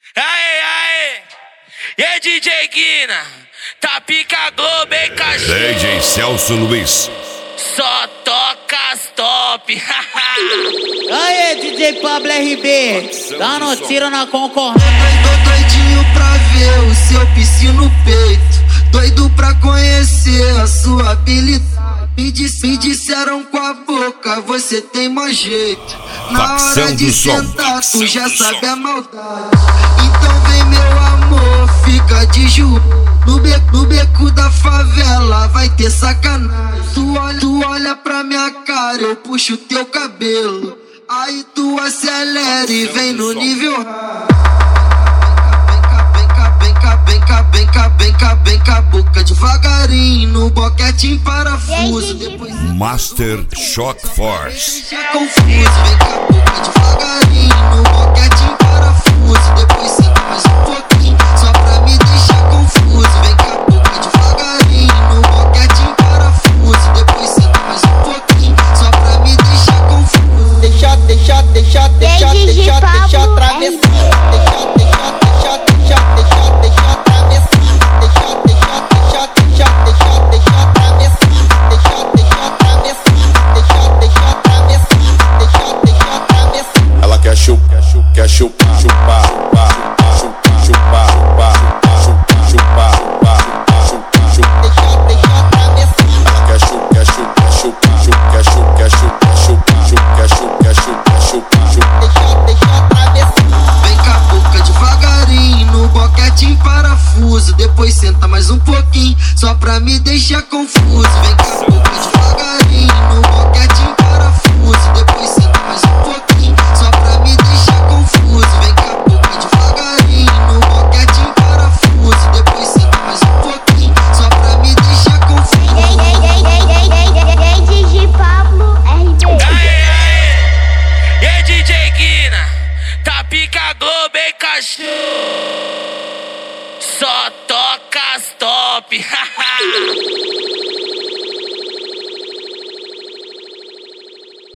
Aê, aê! E aí, DJ Guina? Tá pica Globo, hein, cachorro? DJ Celso Luiz. Só toca as top. Aê, DJ Pablo RB, dando tiro na concorrência. Tô doidinho pra ver o seu piscino no peito, doido pra conhecer a sua habilidade. Me disseram com a boca, você tem mais jeito. Na hora de sentar, tu já sabe a maldade. Então vem, meu amor, fica de joelho. No beco da favela vai ter sacanagem. Tu olha pra minha cara, eu puxo teu cabelo. Aí tu acelera e vem no nível hard. Vem cá, boca devagarinho, no boquete em parafuso. Depois Master Shock Force. deixa confuso. Vem cá, boca devagarinho, no boquete em parafuso. Depois senta mais um pouquinho, só pra me deixar confuso. Vem cá, boca devagarinho, no boquete em parafuso. Depois senta mais um pouquinho, só pra me deixar confuso. Deixa atravessar. Deixa atravessar. Quer chupar, Vem cá, boca devagarinho, no boquete em parafuso. Depois senta mais um pouquinho, só pra me deixar confuso. Vem cá, boca devagarinho, no boquete em parafuso. Depois senta mais um pouquinho, só pra me deixar confuso. Vem cá, boca devagarinho, no boquete em parafuso. Depois senta mais um pouquinho, só pra me deixar confuso. DJ Pablo RB. Aê, aê! E aí, DJ Guina? Tá pica Globo, hein, cachorro? Só toca as top.